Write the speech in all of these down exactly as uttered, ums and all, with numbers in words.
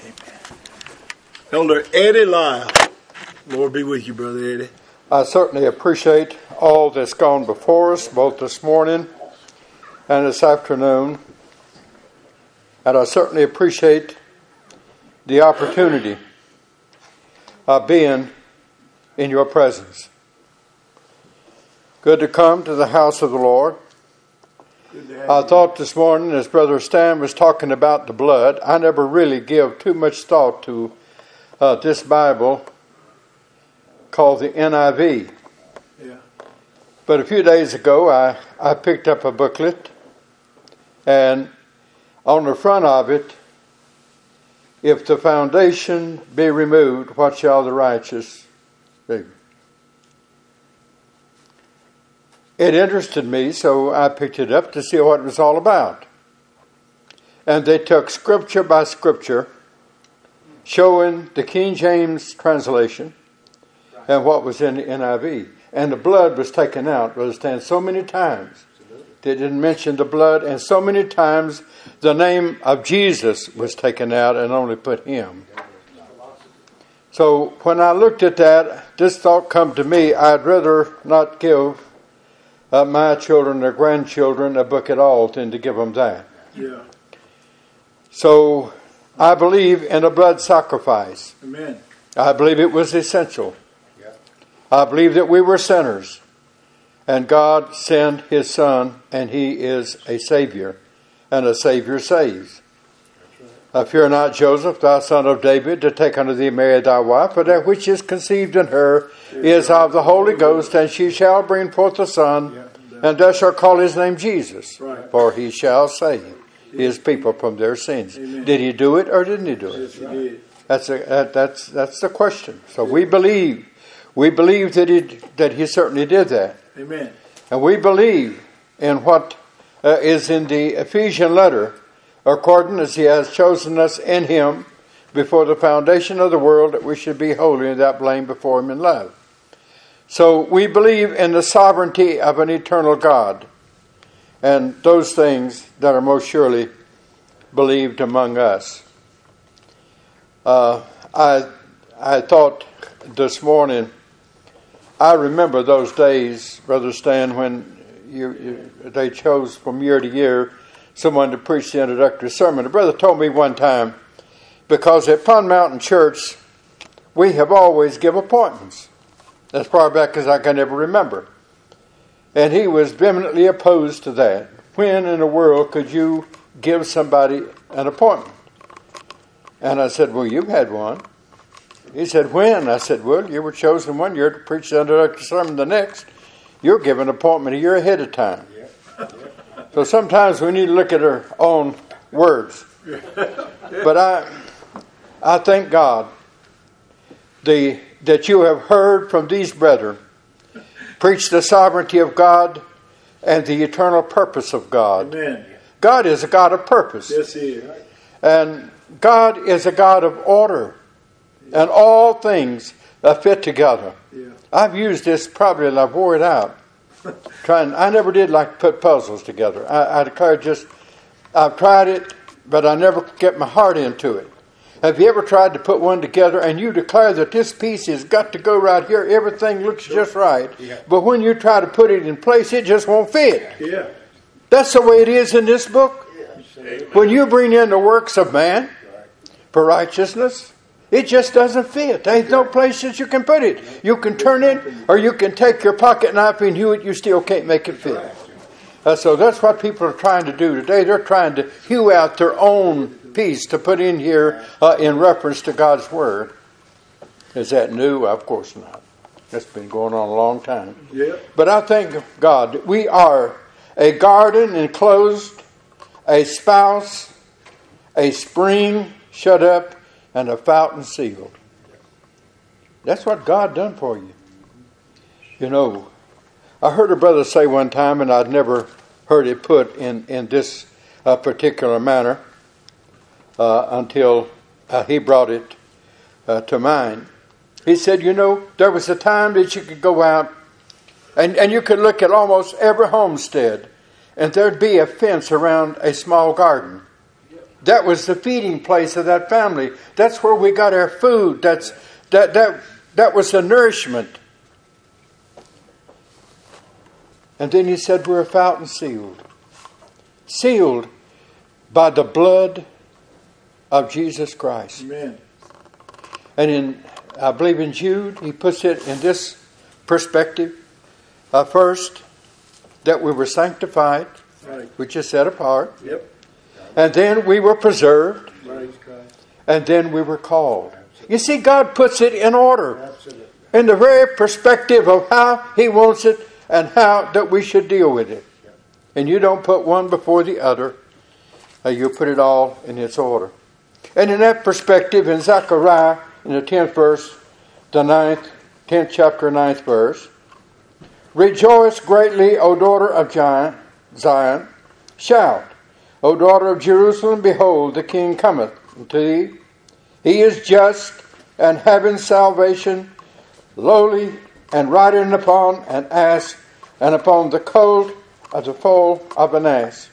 Elder Eddie Lyle. Lord be with you, Brother Eddie. I certainly appreciate all that's gone before us, both this morning and this afternoon. And I certainly appreciate the opportunity of being in your presence. Good to come to the house of the Lord. I thought this morning, as Brother Stan was talking about the blood, I never really give too much thought to uh, this Bible called the N I V. Yeah. But a few days ago, I, I picked up a booklet, and on the front of it, if the foundation be removed, what shall the righteous do? It interested me, so I picked it up to see what it was all about. And they took scripture by scripture, showing the King James translation and what was in the N I V. And the blood was taken out, Brother Stan, so many times. They didn't mention the blood, and so many times the name of Jesus was taken out and only put him. So when I looked at that, this thought come to me, I'd rather not give Uh, my children or grandchildren a book at all than to give them that. Yeah. So I believe in a blood sacrifice. Amen. I believe it was essential. Yeah. I believe that we were sinners, and God sent His Son, and He is a Savior, and a Savior saves. Right. Fear not, Joseph, thou son of David, to take unto thee Mary thy wife, for that which is conceived in her is of the Holy Ghost, and she shall bring forth a son, yeah, and thou shalt call his name Jesus, right, for he shall save his people from their sins. Amen. Did he do it or didn't he do it? Yes, he did. That's a, that, that's that's the question. So we believe, we believe that he that he certainly did that. Amen. And we believe in what uh, is in the Ephesian letter, according as he has chosen us in him before the foundation of the world, that we should be holy and without blame before him in love. So we believe in the sovereignty of an eternal God, and those things that are most surely believed among us. Uh, I I thought this morning, I remember those days, Brother Stan, when you, you they chose from year to year someone to preach the introductory sermon. The brother told me one time, because at Pond Mountain Church, we have always give appointments, as far back as I can ever remember. And he was vehemently opposed to that. When in the world could you give somebody an appointment? And I said, well, you've had one. He said, when? I said, well, you were chosen one year to preach the introductory sermon the next. You're given an appointment a year ahead of time. Yeah. Yeah. So sometimes we need to look at our own words. But I I thank God the that you have heard from these brethren preach the sovereignty of God and the eternal purpose of God. Amen. God is a God of purpose. Yes, He is. And God is a God of order. And all things are fit together. Yeah. I've used this probably and I've wore it out. Trying, I never did like to put puzzles together. I, I declare just, I've tried it, but I never get my heart into it. Have you ever tried to put one together and you declare that this piece has got to go right here, everything looks just right, yeah, but when you try to put it in place, it just won't fit? Yeah. That's the way it is in this book. Yeah. When you bring in the works of man for righteousness, it just doesn't fit. There's no place that you can put it. You can turn it, or you can take your pocket knife and hew it. You still can't make it fit. Uh, so that's what people are trying to do today. They're trying to hew out their own piece to put in here uh, in reference to God's Word. Is that new? Of course not. That's been going on a long time. Yeah. But I thank God we are a garden enclosed, a spouse, a spring shut up, and a fountain sealed. That's what God done for you. You know, I heard a brother say one time, and I'd never heard it put in, in this uh, particular manner uh, until uh, he brought it uh, to mind. He said, you know, there was a time that you could go out and, and you could look at almost every homestead, and there'd be a fence around a small garden. That was the feeding place of that family. That's where we got our food. That's that that that was the nourishment. And then he said we're a fountain sealed. Sealed by the blood of Jesus Christ. Amen. And in, I believe in Jude, he puts it in this perspective. Uh, first, that we were sanctified, Right. which is set apart. Yep. And then we were preserved. Right. And then we were called. You see, God puts it in order. Absolutely. In the very perspective of how he wants it and how that we should deal with it. And you don't put one before the other. Uh, you put it all in its order. And in that perspective, in Zechariah, in the tenth verse, the ninth, tenth chapter, ninth verse, rejoice greatly, O daughter of Zion. Shout, O daughter of Jerusalem, behold, the King cometh unto thee. He is just and having salvation, lowly and riding upon an ass, and upon the colt of the foal of an ass.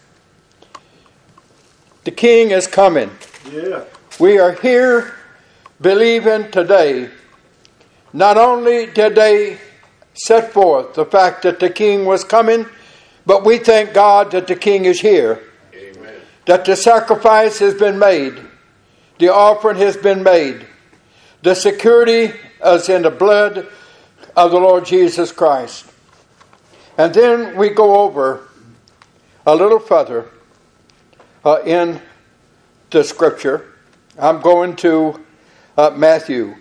The King is coming. Yeah. We are here believing today. Not only did they set forth the fact that the King was coming, but we thank God that the King is here. Amen. That the sacrifice has been made. The offering has been made. The security is in the blood of the Lord Jesus Christ. And then we go over a little further uh, in the scripture. I'm going to uh, Matthew.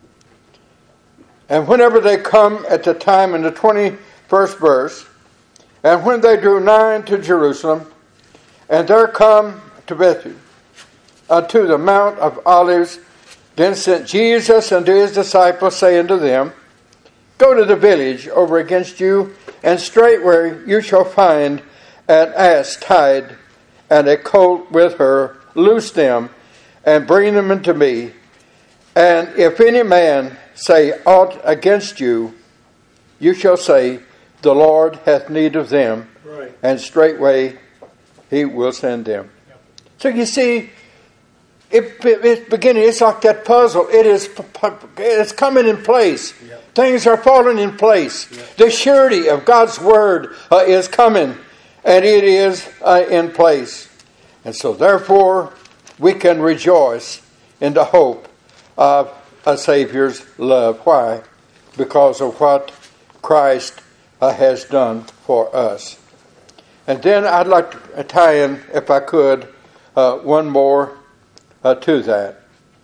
And whenever they come at the time in the twenty-first verse, and when they drew nigh to Jerusalem, and there come to Bethany, unto the Mount of Olives, then sent Jesus unto his disciples, saying to them, Go to the village over against you, and straightway you shall find an ass tied, and a colt with her. Loose them, and bring them unto me. And if any man say aught against you, you shall say, The Lord hath need of them, Right. and straightway he will send them. Yep. So you see, it, it, it's beginning. It's like that puzzle. It is. It's coming in place. Yep. Things are falling in place. Yep. The surety of God's word uh, is coming, and it is uh, in place. And so, therefore, we can rejoice in the hope of a Savior's love. Why? Because of what Christ uh, has done for us. And then I'd like to tie in, if I could, uh, one more uh, to that.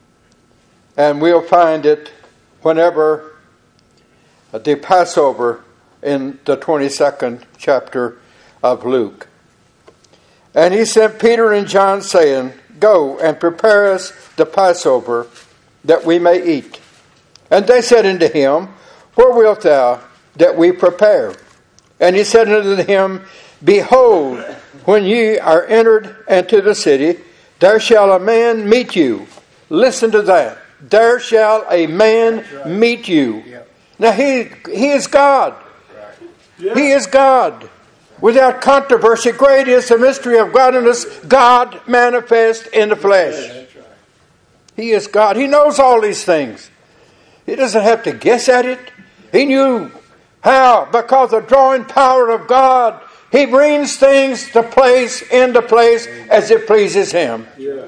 And we'll find it whenever the Passover in the twenty-second chapter of Luke. And he sent Peter and John, saying, Go and prepare us the Passover, that we may eat. And they said unto him, Where wilt thou that we prepare? And he said unto them, Behold, when ye are entered into the city, there shall a man meet you. Listen to that. There shall a man meet you. Now he he is God. He is God. Without controversy, great is the mystery of godliness, God manifest in the flesh. He is God. He knows all these things. He doesn't have to guess at it. He knew how. Because the drawing power of God, He brings things to place, into place, as it pleases Him. Yeah.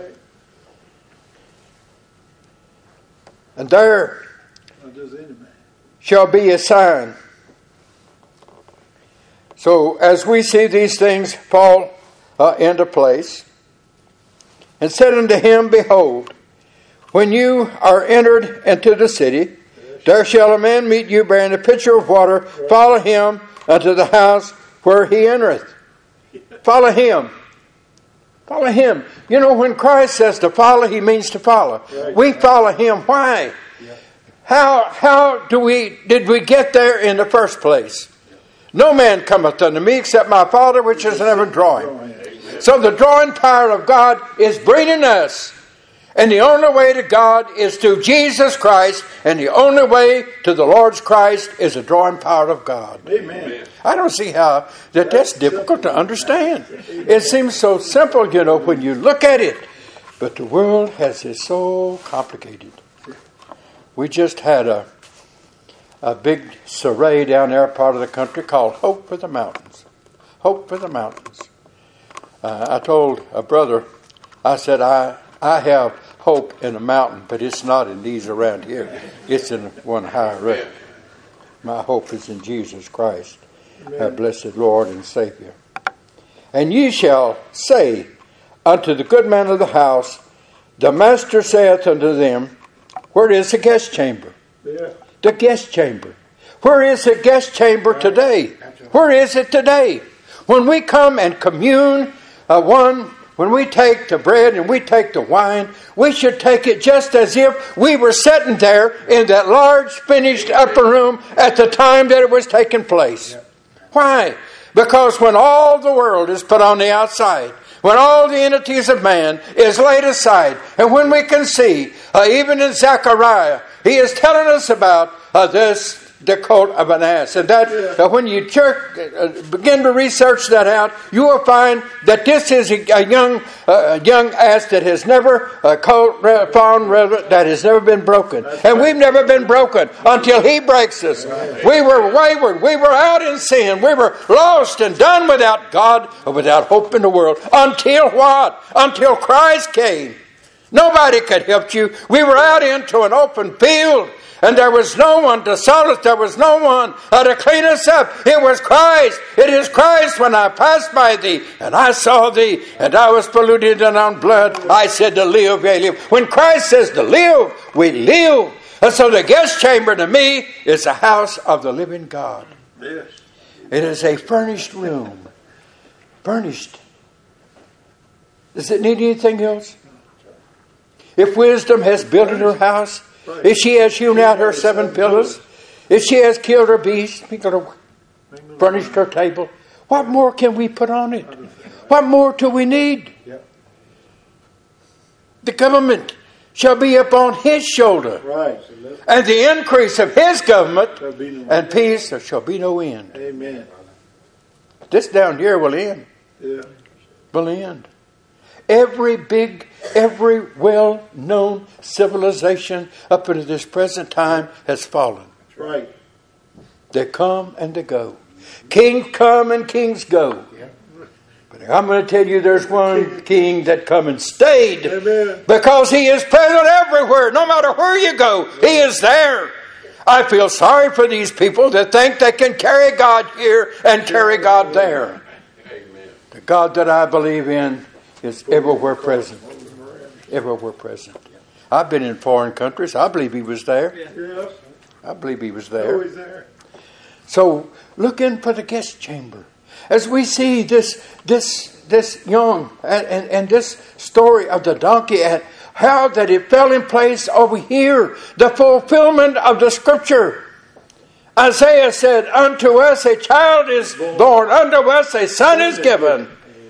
And there shall be a sign. So as we see these things fall uh, into place, and said unto him, Behold, when you are entered into the city, there shall a man meet you bearing a pitcher of water. Follow him unto the house where he entereth. Follow him. Follow him. You know, when Christ says to follow, He means to follow. We follow Him. Why? How how do we did we get there in the first place? No man cometh unto me except my Father which is in heaven drawing. So the drawing power of God is bringing us. And the only way to God is through Jesus Christ. And the only way to the Lord's Christ is the drawing power of God. Amen. I don't see how that that's difficult to understand. It seems so simple, you know, when you look at it. But the world has it so complicated. We just had a a big soiree down there, part of the country, called Hope for the Mountains. Hope for the Mountains. Uh, I told a brother, I said, I, I have hope in a mountain, but it's not in these around here. It's in one higher up. My hope is in Jesus Christ, our blessed Lord and Savior. And ye shall say unto the good man of the house, the master saith unto them, where is the guest chamber? Yeah. The guest chamber. Where is the guest chamber today? Where is it today? When we come and commune, uh, one, when we take the bread and we take the wine, we should take it just as if we were sitting there in that large finished upper room at the time that it was taking place. Why? Because when all the world is put on the outside, when all the entities of man is laid aside, and when we can see, uh, even in Zechariah, he is telling us about uh, this, the coat of an ass. And that uh, when you church, uh, begin to research that out, you will find that this is a, a young uh, a young ass that has never, a coat uh, found that has never been broken. And we've never been broken until he breaks us. We were wayward. We were out in sin. We were lost and done without God or without hope in the world. Until what? Until Christ came. Nobody could help you. We were out into an open field, and there was no one to solve us. There was no one uh, to clean us up. It was Christ. It is Christ. When I passed by thee, and I saw thee, and I was polluted and on blood, I said to live, yea, live. When Christ says to live, we live. And so the guest chamber to me is the house of the living God. Yes. It is a furnished room. Furnished. Does it need anything else? If wisdom has built her house, if she has hewn out her seven pillars, if she has killed her beast, furnished her table, what more can we put on it? What more do we need? The government shall be upon his shoulder, and the increase of his government and peace, there shall be no end. Amen. This down here will end. Yeah. Will end. Every big, every well-known civilization up into this present time has fallen. That's right. They come and they go. Kings come and kings go. But I'm going to tell you there's one king that come and stayed. Amen. Because he is present everywhere. No matter where you go, he is there. I feel sorry for these people that think they can carry God here and carry God there. The God that I believe in is everywhere present. Everywhere present. I've been in foreign countries. I believe he was there. Yes. I believe he was there. Always there. So look in for the guest chamber. As we see this this this young and, and, and this story of the donkey and how that it fell in place over here. The fulfillment of the scripture. Isaiah said, unto us a child is born, unto us a son is given.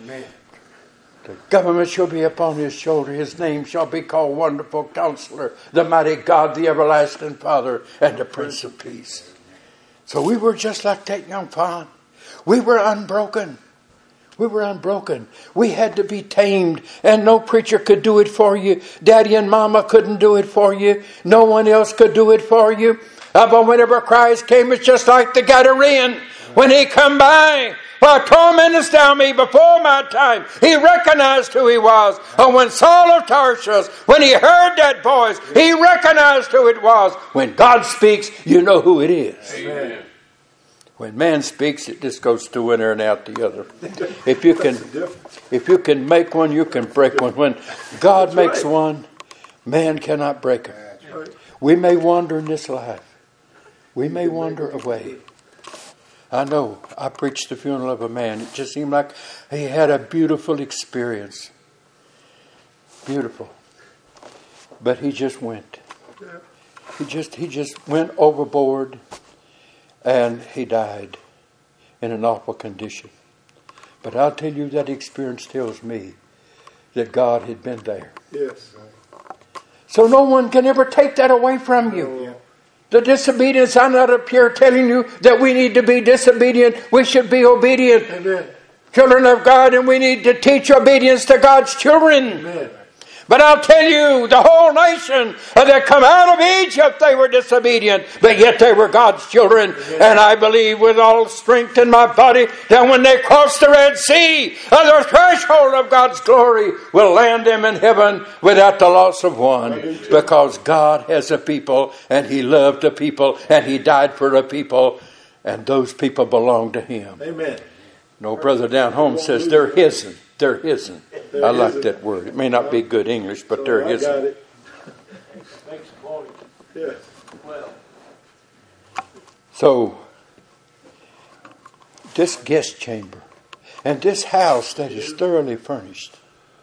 The government shall be upon his shoulder. His name shall be called Wonderful Counselor, the Mighty God, the Everlasting Father, and the Prince of Peace. So we were just like that young fawn. We were unbroken. We were unbroken. We had to be tamed, and no preacher could do it for you. Daddy and Mama couldn't do it for you. No one else could do it for you. Uh, but whenever Christ came, it's just like the Gadarene. When he come by, why tormentest thou me before my time? He recognized who he was. And when Saul of Tarsus, when he heard that voice, he recognized who it was. When God speaks, you know who it is. Amen. When man speaks, it just goes through one ear and out the other. If you can, if you can make one, you can break one. When God That's makes right. one, man cannot break it. Right. We may wander in this life. We may wander away. I know. I preached the funeral of a man. It just seemed like he had a beautiful experience. Beautiful. But he just went. He just he just went overboard. And he died in an awful condition. But I'll tell you, that experience tells me that God had been there. Yes. So no one can ever take that away from you. Yeah. The disobedience, I'm not up here telling you that we need to be disobedient. We should be obedient. Amen. Children of God, and we need to teach obedience to God's children. Amen. But I'll tell you, the whole nation that come out of Egypt, they were disobedient, but yet they were God's children. And I believe with all strength in my body that when they cross the Red Sea, the threshold of God's glory will land them in heaven without the loss of one. Because God has a people, and He loved a people, and He died for a people, and those people belong to Him. Amen. No, brother down home says they're His'n. They're His'n. I like that word. It may not be good English, but they're I got His'n. it. Yeah. So, this guest chamber and this house that is thoroughly furnished.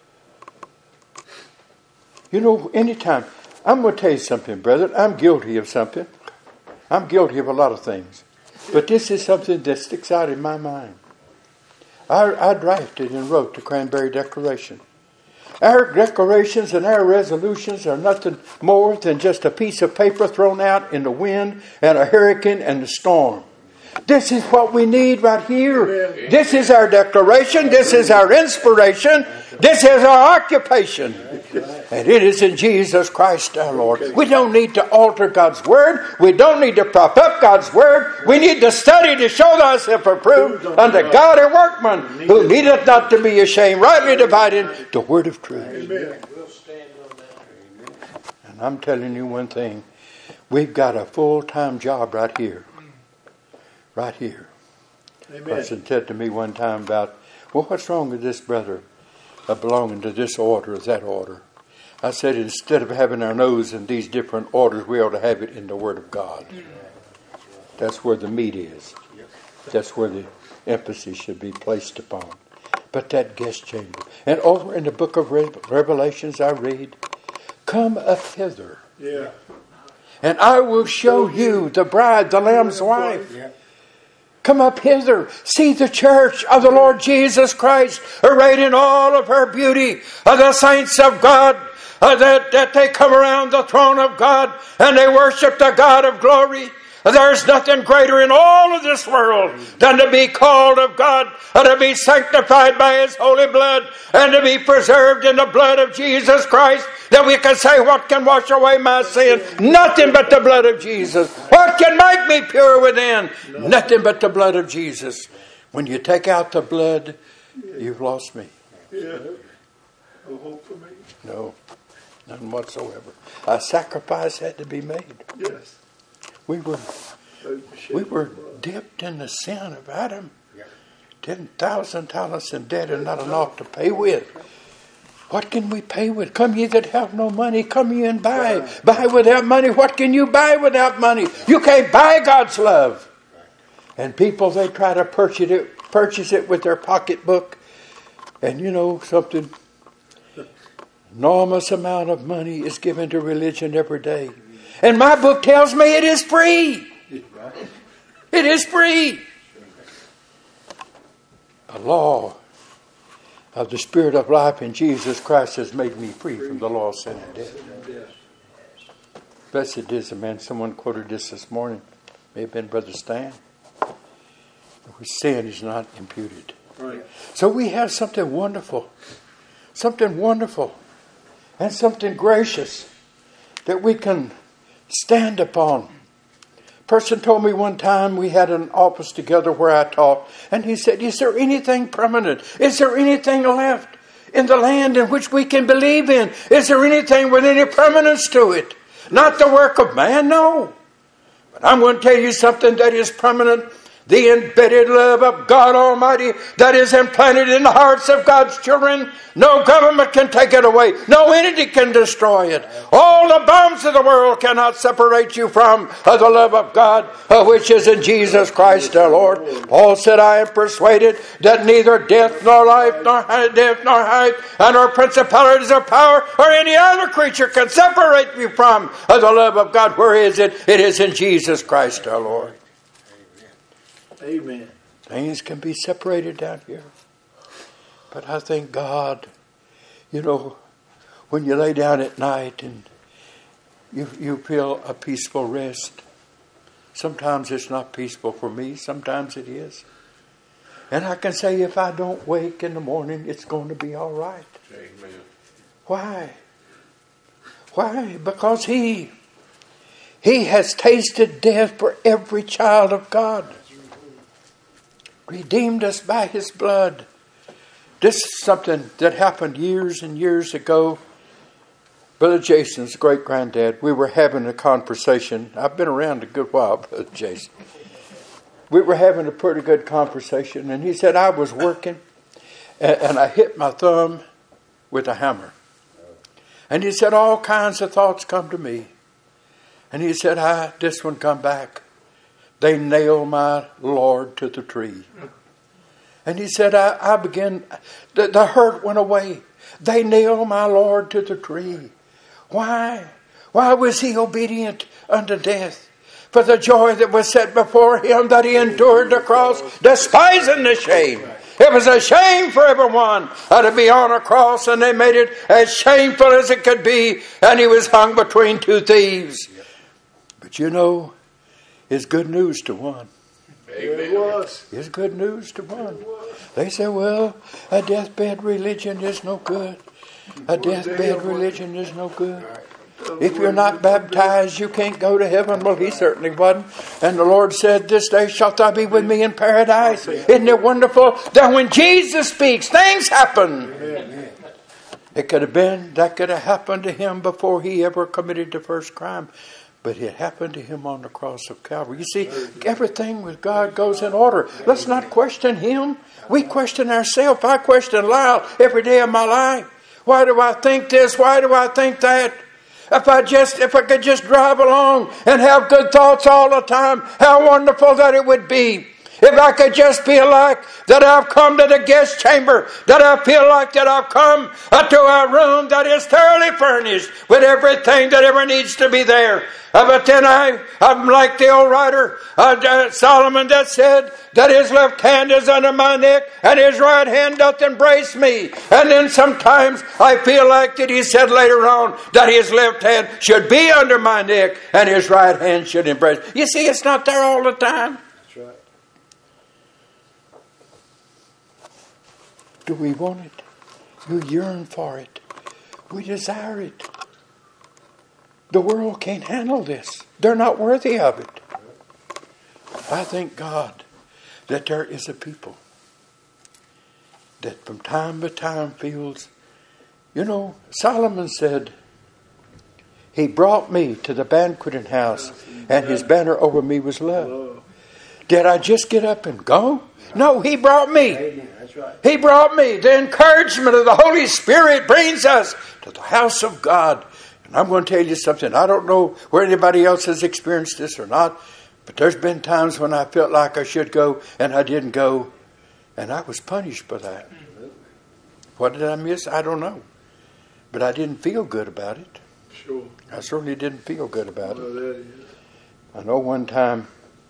You know, anytime, I'm going to tell you something, brother. I'm guilty of something. I'm guilty of a lot of things. But this is something that sticks out in my mind. I, I drafted and wrote the Cranberry Declaration. Our declarations and our resolutions are nothing more than just a piece of paper thrown out in the wind and a hurricane and the storm. This is what we need right here. This is our declaration. This is our inspiration. This is our occupation. And it is in Jesus Christ our Lord. We don't need to alter God's Word. We don't need to prop up God's Word. We need to study to show thyself approved unto God a workman who needeth not to be ashamed, rightly dividing the Word of truth. And I'm telling you one thing. We've got a full-time job right here. Right here. A person said to me one time about, well, what's wrong with this brother uh, belonging to this order or that order? I said, instead of having our nose in these different orders, we ought to have it in the Word of God. That's where the meat is. That's where the emphasis should be placed upon. But that guest chamber. And over in the book of Re- Revelations, I read, come up hither. Yeah. And I will show you the bride, the Lamb's wife. Come up hither. See the church of the Lord Jesus Christ, arrayed in all of her beauty, of the saints of God, uh, that, that they come around the throne of God and they worship the God of glory. There's nothing greater in all of this world than to be called of God, and to be sanctified by His holy blood, and to be preserved in the blood of Jesus Christ, that we can say, what can wash away my sin? Nothing but the blood of Jesus. What can make me pure within? Nothing but the blood of Jesus. When you take out the blood, you've lost me. Yeah. No hope for me. No, none whatsoever. A sacrifice had to be made. Yes. We were we were dipped in the sin of Adam. Ten thousand talents in debt and not enough to pay with. What can we pay with? Come ye that have no money, come ye and buy. Buy without money. What can you buy without money? You can't buy God's love. And people, they try to purchase it, purchase it with their pocketbook. And you know something? Enormous amount of money is given to religion every day. And my book tells me it is free. It is free. The law of the Spirit of life in Jesus Christ has made me free from the law of sin and death. Blessed is the man. Someone quoted this this morning. May have been Brother Stan. Where sin is not imputed. Right. So we have something wonderful. Something wonderful. And something gracious that we can stand upon. A person told me one time, we had an office together where I taught, and he said, is there anything permanent? Is there anything left in the land in which we can believe in? Is there anything with any permanence to it? Not the work of man, no. But I'm going to tell you something that is permanent. The embedded love of God Almighty that is implanted in the hearts of God's children. No government can take it away. No entity can destroy it. All the bombs of the world cannot separate you from the love of God, which is in Jesus Christ our Lord. Paul said, I am persuaded that neither death nor life, nor death nor height, and nor principalities or power, or any other creature can separate you from the love of God. Where is it? It is in Jesus Christ our Lord. Amen. Things can be separated down here. But I thank God, you know, when you lay down at night and you, you feel a peaceful rest. Sometimes it's not peaceful for me. Sometimes it is. And I can say if I don't wake in the morning, it's going to be all right. Amen. Why? Why? Because he, he has tasted death for every child of God. Redeemed us by his blood. This is something that happened years and years ago. Brother Jason's great-granddad, we were having a conversation. I've been around a good while, Brother Jason. We were having a pretty good conversation, and he said, I was working, and, and I hit my thumb with a hammer. And he said, all kinds of thoughts come to me. And he said, I, this one come back. They nailed my Lord to the tree. And he said, I, I began, the, the hurt went away. They nailed my Lord to the tree. Why? Why was he obedient unto death? For the joy that was set before him, that he endured the cross, despising the shame. It was a shame for everyone to be on a cross, and they made it as shameful as it could be. And he was hung between two thieves. But you know, it's good news to one. It was. It's good news to one. They say, well, a deathbed religion is no good. A deathbed religion is no good. If you're not baptized, you can't go to heaven. Well, he certainly wasn't. And the Lord said, this day shalt thou be with me in paradise. Isn't it wonderful that when Jesus speaks, things happen? It could have been, that could have happened to him before he ever committed the first crime. But it happened to him on the cross of Calvary. You see, everything with God goes in order. Let's not question him. We question ourselves. I question Lyle every day of my life. Why do I think this? Why do I think that? If I just, if I could just drive along and have good thoughts all the time, how wonderful that it would be. If I could just feel like that I've come to the guest chamber, that I feel like that I've come to a room that is thoroughly furnished with everything that ever needs to be there. Uh, but then I, I'm like the old writer, uh, uh, Solomon, that said that his left hand is under my neck and his right hand doth embrace me. And then sometimes I feel like that he said later on that his left hand should be under my neck and his right hand should embrace. You see, it's not there all the time. That's right. Do we want it? We yearn for it. We desire it. The world can't handle this. They're not worthy of it. I thank God that there is a people that from time to time feels, you know, Solomon said, he brought me to the banqueting house and his banner over me was love. Did I just get up and go? No, he brought me. He brought me. The encouragement of the Holy Spirit brings us to the house of God. And I'm going to tell you something. I don't know where anybody else has experienced this or not, but there's been times when I felt like I should go and I didn't go, and I was punished for that. What did I miss? I don't know. But I didn't feel good about it. Sure. I certainly didn't feel good about Well, it. that is. I know one time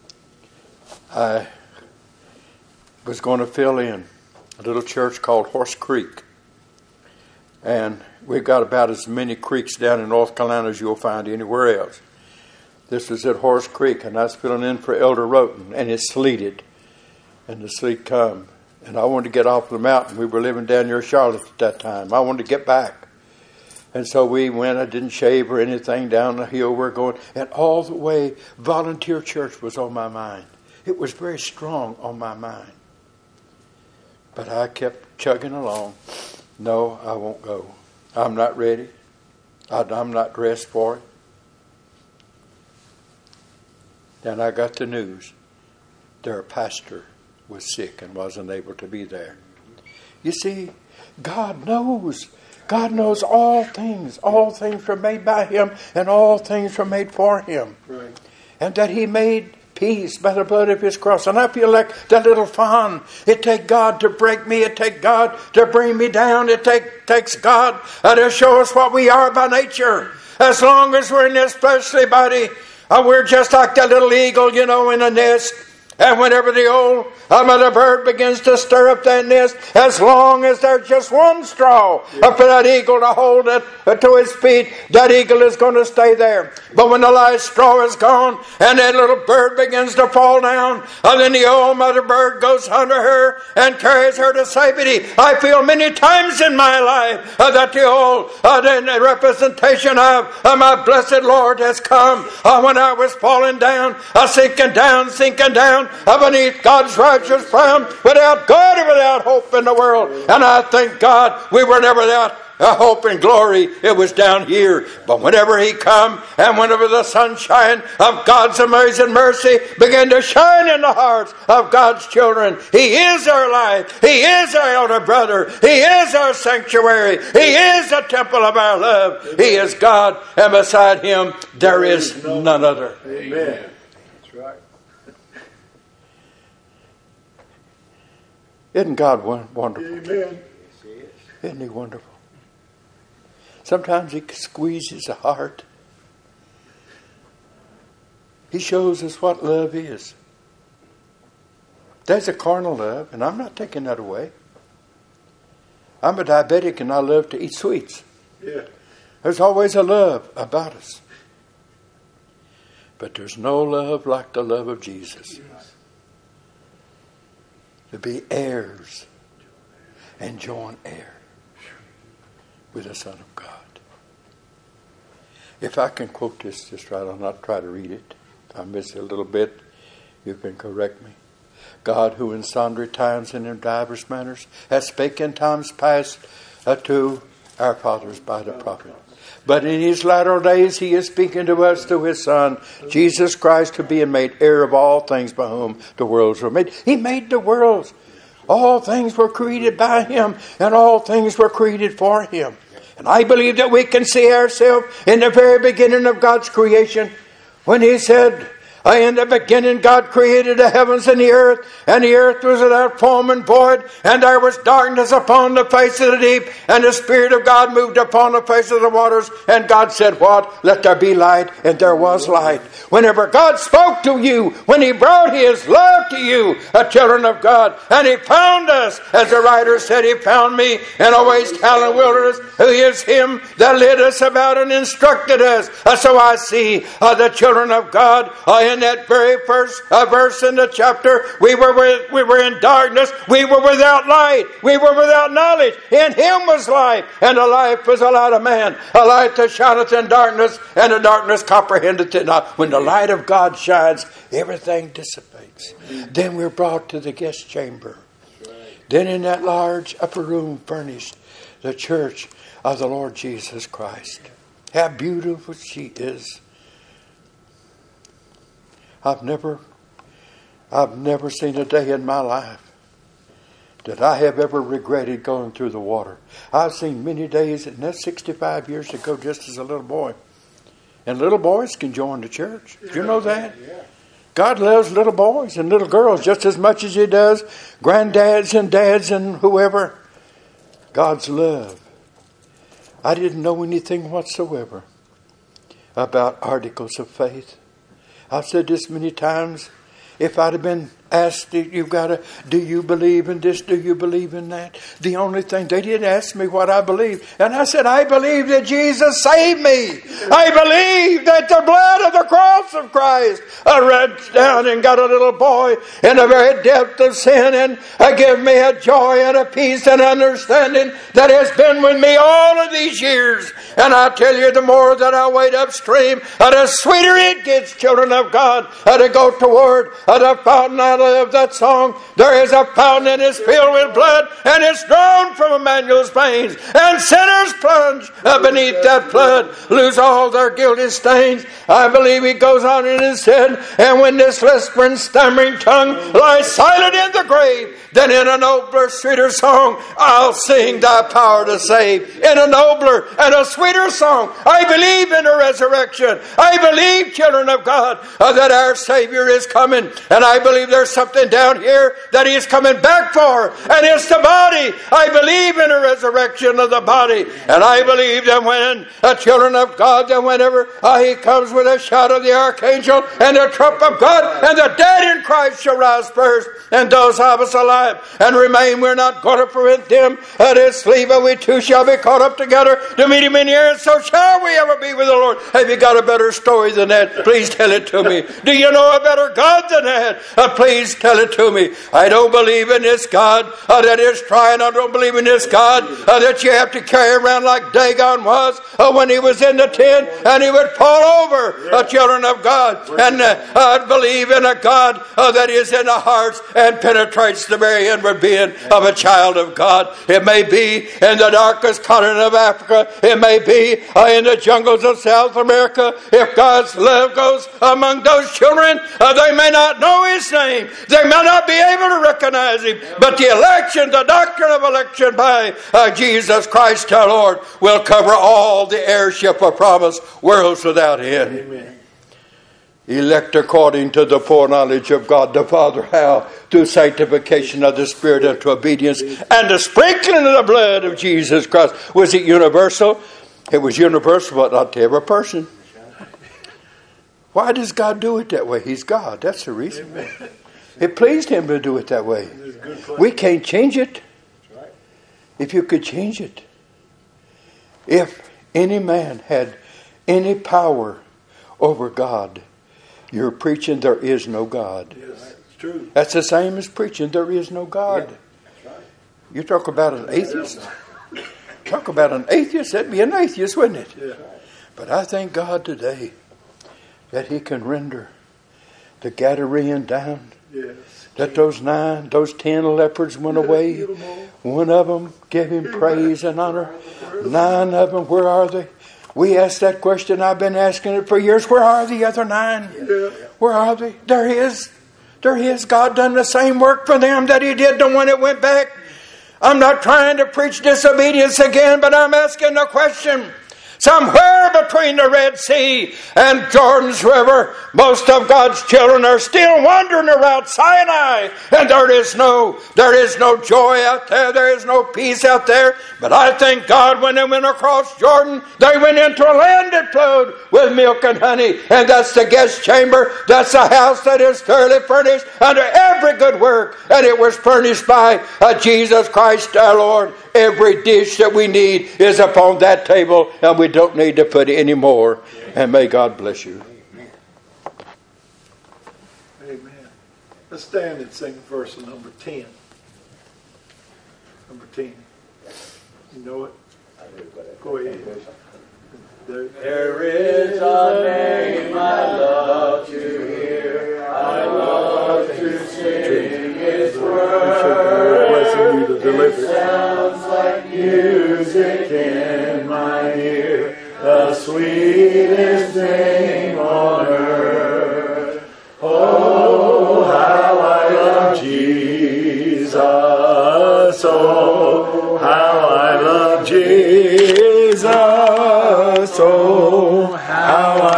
I was going to fill in a little church called Horse Creek. And we've got about as many creeks down in North Carolina as you'll find anywhere else. This was at Horse Creek, and I was filling in for Elder Roten, and it sleeted. And the sleet come. And I wanted to get off the mountain. We were living down near Charlotte at that time. I wanted to get back. And so we went. I didn't shave or anything down the hill we're going. And all the way, volunteer church was on my mind. It was very strong on my mind. But I kept chugging along. No, I won't go. I'm not ready. I, I'm not dressed for it. Then I got the news. Their pastor was sick and wasn't able to be there. You see, God knows. God knows all things. All things were made by him, and all things were made for him. Right. And that he made peace by the blood of his cross. And I feel like that little fawn. It take God to break me. It take God to bring me down. It take, takes God uh, to show us what we are by nature. As long as we're in this fleshly body, uh, we're just like that little eagle, you know, in a nest. And whenever the old uh, mother bird begins to stir up that nest, as long as there's just one straw uh, for that eagle to hold it uh, to his feet, that eagle is going to stay there. But when the last straw is gone and that little bird begins to fall down, and then the old mother bird goes under her and carries her to safety. I feel many times in my life uh, that the old uh, the representation of uh, my blessed Lord has come. Uh, when I was falling down, uh, sinking down, sinking down, beneath God's righteous plan, without God and without hope in the world. And I thank God we were never without a hope and glory. It was down here. But whenever He come, and whenever the sunshine of God's amazing mercy began to shine in the hearts of God's children, He is our life. He is our elder brother. He is our sanctuary. He is the temple of our love. He is God, and beside Him there is none other. Amen. That's right. Isn't God wonderful? Amen. Isn't He wonderful? Sometimes He squeezes the heart. He shows us what love is. There's a carnal love, and I'm not taking that away. I'm a diabetic and I love to eat sweets. Yeah. There's always a love about us. But there's no love like the love of Jesus. To be heirs and joint heir with the Son of God. If I can quote this just right, I'll not try to read it. If I miss it a little bit, you can correct me. God, who in sundry times and in divers manners has spake in times past uh, to our fathers by the prophet. But in His latter days He is speaking to us through His Son, Jesus Christ, who being made heir of all things by whom the worlds were made. He made the worlds. All things were created by Him, and all things were created for Him. And I believe that we can see ourselves in the very beginning of God's creation, when He said, in the beginning God created the heavens and the earth, and the earth was without form and void, and there was darkness upon the face of the deep, and the Spirit of God moved upon the face of the waters, and God said, what? Let there be light, and there was light. Whenever God spoke to you, when He brought His love to you, a children of God, and He found us, as the writer said, He found me in a waste howling wilderness, who is Him that led us about and instructed us. Uh, so I see uh, the children of God uh, in that very first uh, verse in the chapter, we were with, we were in darkness, we were without light, we were without knowledge. In Him was life, and the life was a light of man, a light that shineth in darkness, and the darkness comprehendeth it not. When the light of God shines, everything dissipates. Then we're brought to the guest chamber. Then in that large upper room furnished, the church of the Lord Jesus Christ. How beautiful she is. I've never, I've never seen a day in my life that I have ever regretted going through the water. I've seen many days, and that's sixty-five years ago, just as a little boy. And little boys can join the church. Did you know that? God loves little boys and little girls just as much as He does granddads and dads and whoever. God's love. I didn't know anything whatsoever about articles of faith. I've said this many times. If I'd have been asked, you've got to, do you believe in this? Do you believe in that? The only thing, they didn't ask me what I believe. And I said, I believe that Jesus saved me. I believe that the blood of the cross of Christ I reached down and got a little boy in the very depth of sin, and I give me a joy and a peace and understanding that has been with me all of these years. And I tell you, the more that I wade upstream, the sweeter it gets, children of God, to go toward the fountain. I love that song. There is a fountain and it's filled with blood, and it's drawn from Emmanuel's veins, and sinners plunge beneath that flood, lose all their guilty stains. I believe he goes on in his head, and when this lisping, stammering tongue lies silent in the grave, then in a nobler, sweeter song I'll sing thy power to save. In a nobler and a sweeter song, I believe in a resurrection. I believe, children of God, uh, that our Savior is coming, and I believe there's there's something down here that He is coming back for, and it's the body. I believe in a resurrection of the body, and I believe that when the children of God, that whenever uh, He comes with a shout of the archangel and the trump of God, and the dead in Christ shall rise first, and those of us alive and remain, we're not going to prevent them that is sleep, but we too shall be caught up together to meet Him in the air, and so shall we ever be with the Lord. Have you got a better story than that? Please tell it to me. Do you know a better God than that? Uh, please tell it to me. I don't believe in this God uh, that is trying. I don't believe in this God uh, that you have to carry around like Dagon was uh, when he was in the tent and he would fall over, the uh, children of God. And uh, I believe in a God uh, that is in the hearts and penetrates the very inward being of a child of God. It may be in the darkest continent of Africa. It may be uh, in the jungles of South America. If God's love goes among those children, uh, they may not know His name. They may not be able to recognize Him. But the election, the doctrine of election by uh, Jesus Christ our Lord, will cover all the heirship of promise, worlds without end. Amen. Elect according to the foreknowledge of God the Father. How? Through sanctification of the Spirit unto obedience and the sprinkling of the blood of Jesus Christ. Was it universal? It was universal, but not to every person. Why does God do it that way? He's God. That's the reason. It pleased Him to do it that way. We can't change it. If you could change it. If any man had any power over God, you're preaching there is no God. Yes, it's true. That's the same as preaching there is no God. Yeah. You talk about an atheist. Talk about an atheist. That'd be an atheist, wouldn't it? Yeah. But I thank God today that He can render the Gadarene down. Yes. That those nine, those ten leopards went away. One of them gave Him praise and honor. Nine of them, where are they? We asked that question. I've been asking it for years. Where are the other nine? Yeah. Where are they? There He is. There He is. God done the same work for them that He did the one that went back. I'm not trying to preach disobedience again, but I'm asking the question. Somewhere between the Red Sea and Jordan's River, most of God's children are still wandering around Sinai, and there is no, there is no joy out there. There is no peace out there. But I thank God when they went across Jordan, they went into a land that flowed with milk and honey, and that's the guest chamber. That's a house that is thoroughly furnished under every good work, and it was furnished by uh, Jesus Christ our Lord. Every dish that we need is upon that table, and we don't need to put any more. And may God bless you. Amen. Let's stand and sing verse number ten. Number ten. You know it? Go ahead. There, there is a name I love to hear. I love to sing His word. It sounds like music in my ear. The sweetest name